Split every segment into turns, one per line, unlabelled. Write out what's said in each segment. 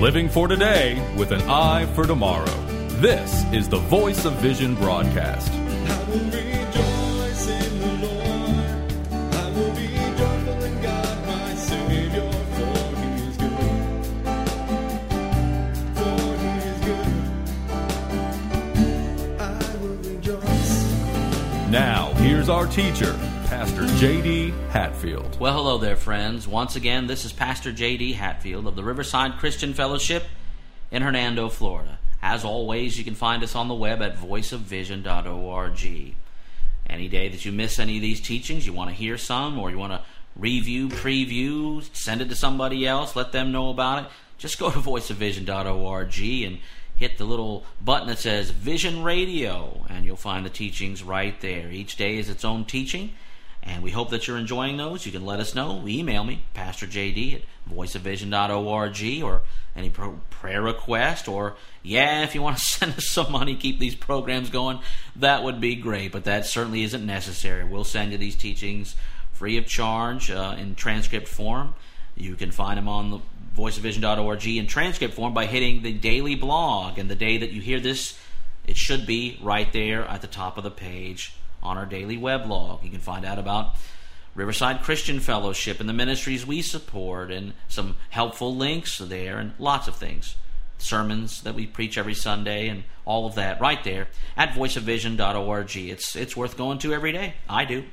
Living for today with an eye for tomorrow. This is the Voice of Vision broadcast.
I will rejoice in the Lord. I will be joyful in God, my Savior, for He is good. For He is good. I will rejoice.
Now, here's our teacher, Pastor J.D. Hatfield.
Well, hello there, friends. Once again, this is Pastor J.D. Hatfield of the Riverside Christian Fellowship in Hernando, Florida. As always, you can find us on the web at voiceofvision.org. Any day that you miss any of these teachings, you want to hear some, or you want to review, preview, send it to somebody else, let them know about it, just go to voiceofvision.org and hit the little button that says Vision Radio, and you'll find the teachings right there. Each day is its own teaching, and we hope that you're enjoying those. You can let us know. Email me, Pastor JD at voiceofvision.org, or any prayer request, or if you want to send us some money, keep these programs going, that would be great, but that certainly isn't necessary. We'll send you these teachings free of charge in transcript form. You can find them on the voiceofvision.org in transcript form by hitting the daily blog, and the day that you hear this, it should be right there at the top of the page on our daily weblog. You can find out about Riverside Christian Fellowship and the ministries we support, and some helpful links there, and lots of things. Sermons that we preach every Sunday, and all of that right there at voiceofvision.org. It's worth going to every day. I do.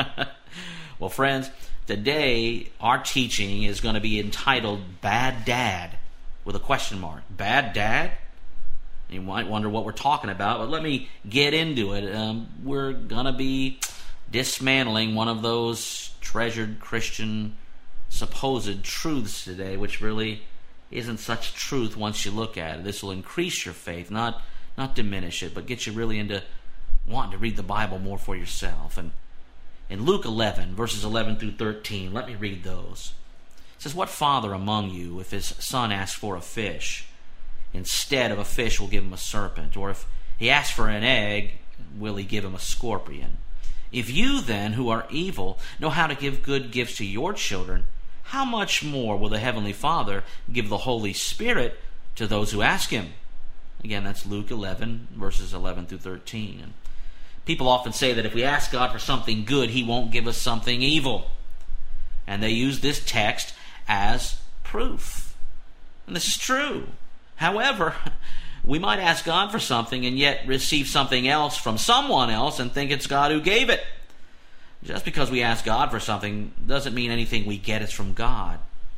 Well, friends, today our teaching is going to be entitled Bad Dad, with a question mark. Bad Dad? You might wonder what we're talking about, but let me get into it. We're going to be dismantling one of those treasured Christian supposed truths today, which really isn't such truth once you look at it. This will increase your faith, not diminish it, but get you really into wanting to read the Bible more for yourself. And in Luke 11, verses 11 through 13, let me read those. It says, "What father among you, if his son asks for a fish, instead of a fish will give him a serpent? Or if he asks for an egg, will he give him a scorpion? If you then, who are evil, know how to give good gifts to your children, how much more will the Heavenly Father give the Holy Spirit to those who ask Him?" Again, that's Luke 11, verses 11 through 13. And people often say that if we ask God for something good, He won't give us something evil. And they use this text as proof. And this is true. However, we might ask God for something and yet receive something else from someone else and think it's God who gave it. Just because we ask God for something doesn't mean anything we get is from God.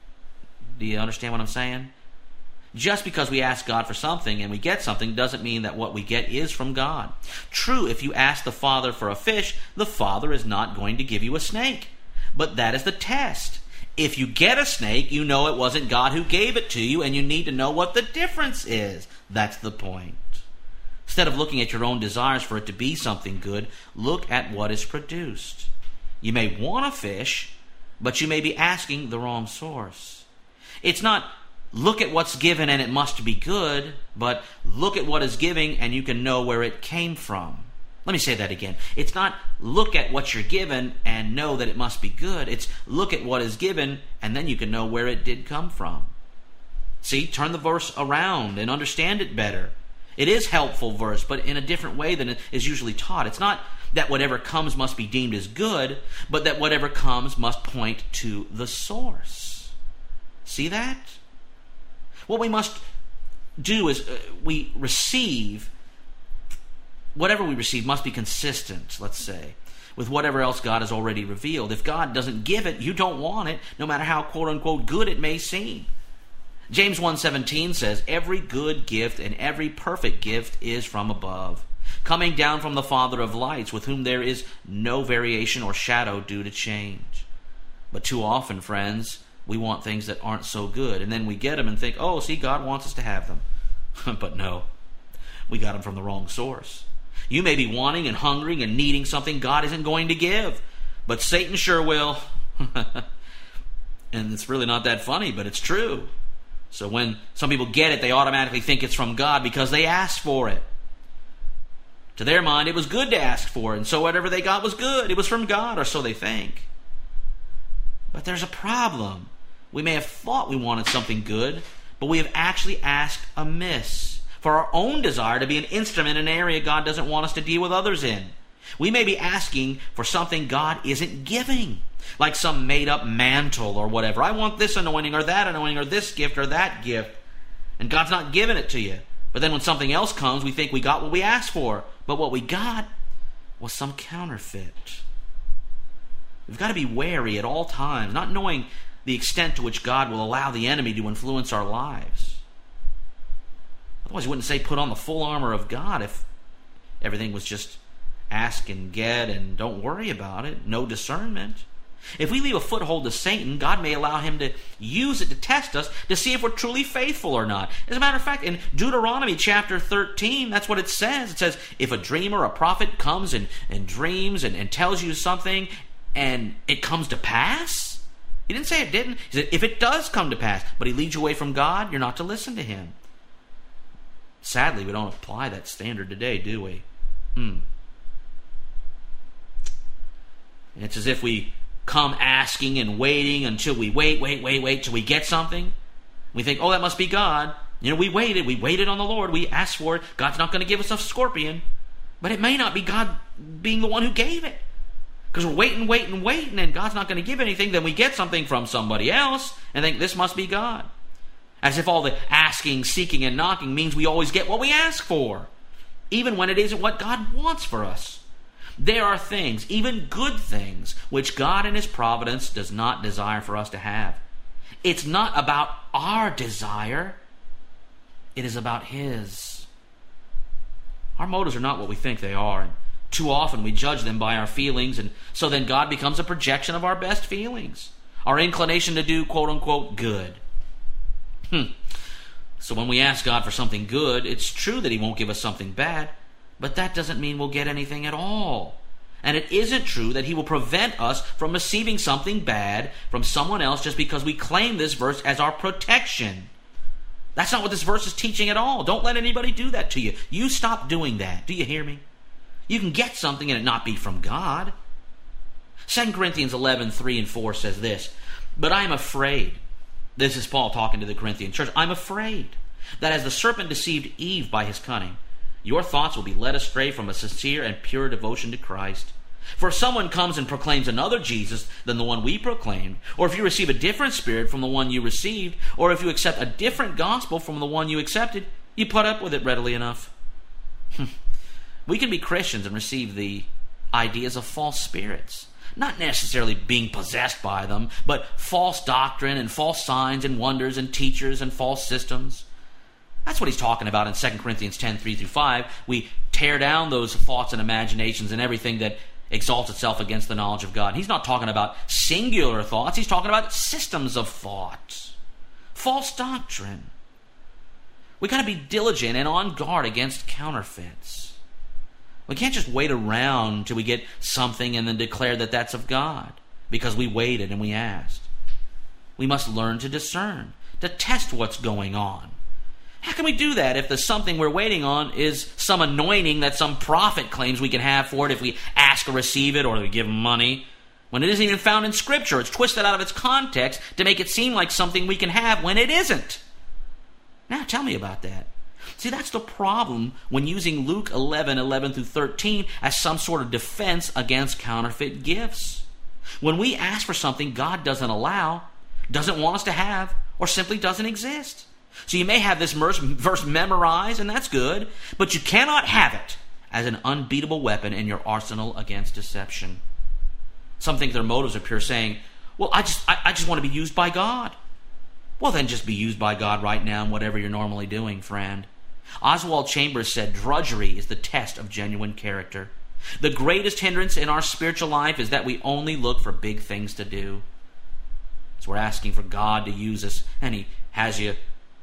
Do you understand what I'm saying? Just because we ask God for something and we get something doesn't mean that what we get is from God. True, if you ask the Father for a fish, the Father is not going to give you a snake. But that is the test. If you get a snake, you know it wasn't God who gave it to you, and you need to know what the difference is. That's the point. Instead of looking at your own desires for it to be something good, look at what is produced. You may want a fish, but you may be asking the wrong source. It's not look at what's given and it must be good, but look at what is giving and you can know where it came from. Let me say that again. It's not look at what you're given and know that it must be good. It's look at what is given and then you can know where it did come from. See, turn the verse around and understand it better. It is helpful verse, but in a different way than it is usually taught. It's not that whatever comes must be deemed as good, but that whatever comes must point to the source. See that? What we must do is we receive, whatever we receive must be consistent, let's say, with whatever else God has already revealed. If God doesn't give it, you don't want it, no matter how quote-unquote good it may seem. James 1:17 says, "Every good gift and every perfect gift is from above, coming down from the Father of lights, with whom there is no variation or shadow due to change." But too often, friends, we want things that aren't so good, and then we get them and think, oh, see, God wants us to have them. But no, we got them from the wrong source. You may be wanting and hungering and needing something God isn't going to give, but Satan sure will. And it's really not that funny, but it's true. So when some people get it, they automatically think it's from God because they asked for it. To their mind, it was good to ask for it, and so whatever they got was good. It was from God, or so they think. But there's a problem. We may have thought we wanted something good, but we have actually asked amiss for our own desire to be an instrument in an area God doesn't want us to deal with others in. We may be asking for something God isn't giving, like some made-up mantle or whatever. I want this anointing or that anointing or this gift or that gift, and God's not giving it to you. But then when something else comes, we think we got what we asked for, but what we got was some counterfeit. We've got to be wary at all times, not knowing the extent to which God will allow the enemy to influence our lives. Otherwise, you wouldn't say put on the full armor of God if everything was just ask and get and don't worry about it, no discernment. If we leave a foothold to Satan, God may allow him to use it to test us to see if we're truly faithful or not. As a matter of fact, in Deuteronomy chapter 13, that's what it says. It says, if a dreamer, a prophet comes and dreams and tells you something and it comes to pass, he didn't say it didn't. He said, if it does come to pass, but he leads you away from God, you're not to listen to him. Sadly, we don't apply that standard today, do we? It's as if we come asking and waiting until we wait till we get something. We think, oh, that must be God. We waited on the Lord, we asked for it. God's not going to give us a scorpion. But it may not be God being the one who gave it. Because we're waiting, and God's not going to give anything. Then we get something from somebody else and think this must be God. As if all the asking, seeking, and knocking means we always get what we ask for, even when it isn't what God wants for us. There are things, even good things, which God in His providence does not desire for us to have. It's not about our desire. It is about His. Our motives are not what we think they are, and too often we judge them by our feelings, and so then God becomes a projection of our best feelings, our inclination to do quote-unquote good. So when we ask God for something good, it's true that He won't give us something bad, but that doesn't mean we'll get anything at all. And it isn't true that He will prevent us from receiving something bad from someone else just because we claim this verse as our protection. That's not what this verse is teaching at all. Don't let anybody do that to you. You stop doing that. Do you hear me? You can get something and it not be from God. 2 Corinthians 11:3-4 says this, but I am afraid. This is Paul talking to the Corinthian church. I'm afraid that as the serpent deceived Eve by his cunning, your thoughts will be led astray from a sincere and pure devotion to Christ. For if someone comes and proclaims another Jesus than the one we proclaimed, or if you receive a different spirit from the one you received, or if you accept a different gospel from the one you accepted, you put up with it readily enough. We can be Christians and receive the ideas of false spirits. Not necessarily being possessed by them, but false doctrine and false signs and wonders and teachers and false systems. That's what he's talking about in 2 Corinthians 10:3-5. We tear down those thoughts and imaginations and everything that exalts itself against the knowledge of God. He's not talking about singular thoughts. He's talking about systems of thought. False doctrine. We got to be diligent and on guard against counterfeits. We can't just wait around till we get something and then declare that that's of God because we waited and we asked. We must learn to discern, to test what's going on. How can we do that if the something we're waiting on is some anointing that some prophet claims we can have for it if we ask or receive it or we give him money, when it isn't even found in Scripture? It's twisted out of its context to make it seem like something we can have when it isn't. Now tell me about that. See, that's the problem when using Luke 11:11-13 as some sort of defense against counterfeit gifts. When we ask for something God doesn't allow, doesn't want us to have, or simply doesn't exist. So you may have this verse memorized, and that's good, but you cannot have it as an unbeatable weapon in your arsenal against deception. Some think their motives are pure, saying, well, I just want to be used by God. Well, then just be used by God right now in whatever you're normally doing, friend. Oswald Chambers said, drudgery is the test of genuine character. The greatest hindrance in our spiritual life is that we only look for big things to do. So we're asking for God to use us, and He has you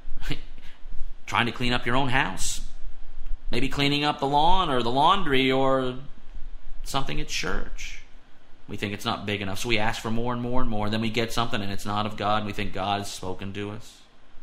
trying to clean up your own house. Maybe cleaning up the lawn or the laundry or something at church. We think it's not big enough, so we ask for more and more and more. Then we get something and it's not of God, and we think God has spoken to us.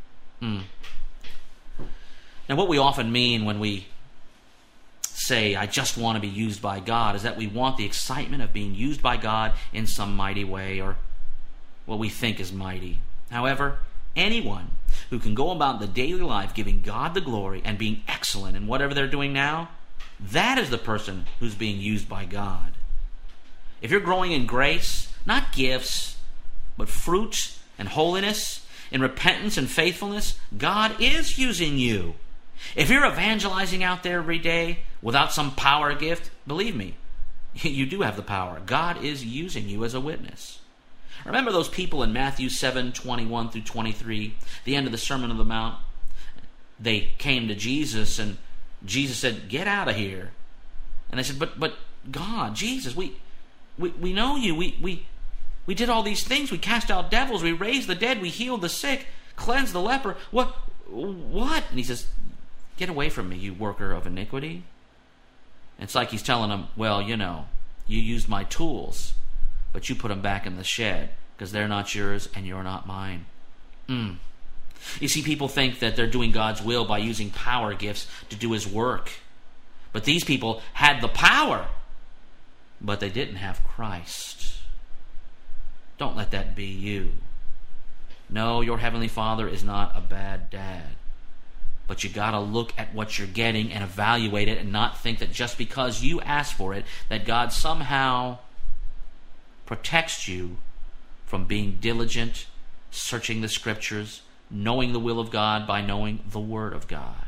Now, what we often mean when we say, I just want to be used by God, is that we want the excitement of being used by God in some mighty way, or what we think is mighty. However, anyone who can go about the daily life giving God the glory and being excellent in whatever they're doing now, that is the person who's being used by God. If you're growing in grace, not gifts, but fruit and holiness, in repentance and faithfulness, God is using you. If you're evangelizing out there every day without some power gift, believe me, you do have the power. God is using you as a witness. Remember those people in Matthew 7:21 through 23, the end of the Sermon on the Mount? They came to Jesus, and Jesus said, "Get out of here." And they said, But God, Jesus, we know you. We did all these things. We cast out devils. We raised the dead. We healed the sick. Cleansed the leper. What? And he says, "Get away from me, you worker of iniquity." It's like he's telling them, well, you used my tools, but you put them back in the shed because they're not yours and you're not mine. You see, people think that they're doing God's will by using power gifts to do his work. But these people had the power, but they didn't have Christ. Don't let that be you. No, your Heavenly Father is not a bad dad. But you got to look at what you're getting and evaluate it and not think that just because you ask for it, that God somehow protects you from being diligent, searching the Scriptures, knowing the will of God by knowing the Word of God.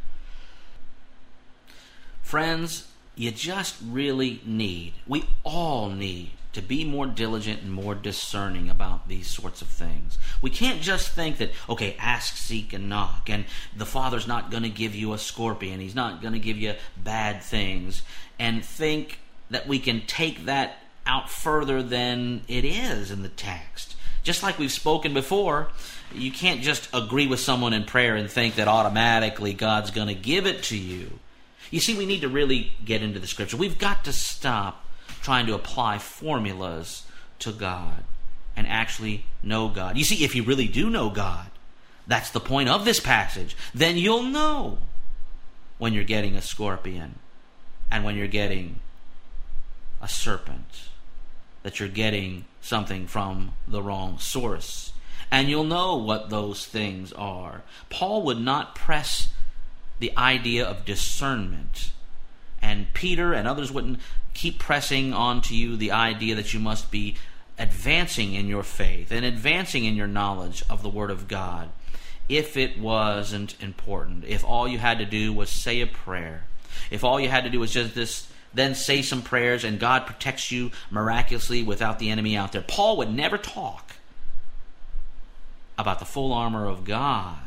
Friends, you just really we all need to be more diligent and more discerning about these sorts of things. We can't just think that, okay, ask, seek, and knock, and the Father's not going to give you a scorpion, he's not going to give you bad things, and think that we can take that out further than it is in the text. Just like we've spoken before, you can't just agree with someone in prayer and think that automatically God's going to give it to you. You see, we need to really get into the Scripture. We've got to stop trying to apply formulas to God and actually know God. You see, if you really do know God, that's the point of this passage, then you'll know when you're getting a scorpion and when you're getting a serpent, that you're getting something from the wrong source. And you'll know what those things are. Paul would not press the idea of discernment, and Peter and others wouldn't keep pressing onto you the idea that you must be advancing in your faith and advancing in your knowledge of the Word of God if it wasn't important, if all you had to do was say a prayer, if all you had to do was just then say some prayers and God protects you miraculously without the enemy out there. Paul would never talk about the full armor of God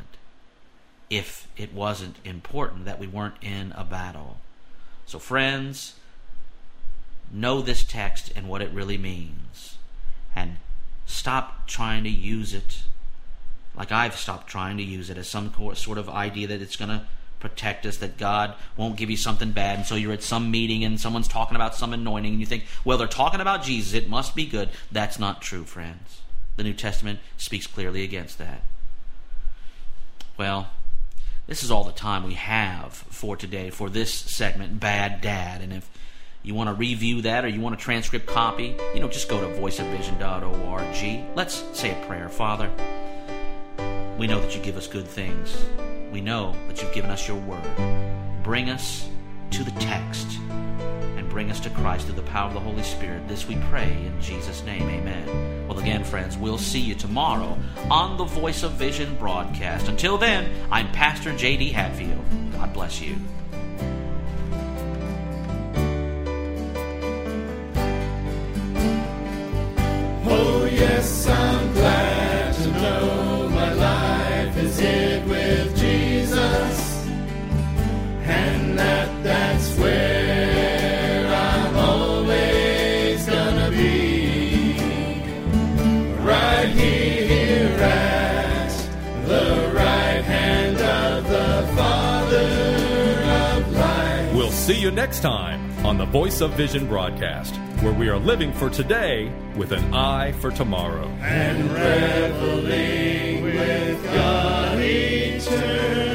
if it wasn't important, that we weren't in a battle. So friends, know this text and what it really means, and stop trying to use it like I've stopped trying to use it as some sort of idea that it's going to protect us, that God won't give you something bad, and so you're at some meeting and someone's talking about some anointing and you think, well, they're talking about Jesus, it must be good. That's not true, friends. The New Testament speaks clearly against that. Well, this is all the time we have for today, for this segment, Bad Dad. And if you want to review that or you want a transcript copy, just go to voiceofvision.org. Let's say a prayer. Father, we know that you give us good things. We know that you've given us your word. Bring us to the text and bring us to Christ through the power of the Holy Spirit. This we pray in Jesus' name, amen. Well, again, friends, we'll see you tomorrow on the Voice of Vision broadcast. Until then, I'm Pastor J.D. Hatfield. God bless you.
Oh yes, I'm glad to know my life is hid with Jesus, and that's where I'm always gonna be, right here at the right hand of the Father of light.
We'll see you next time on the Voice of Vision broadcast, where we are living for today with an eye for tomorrow.
And reveling with God eternal.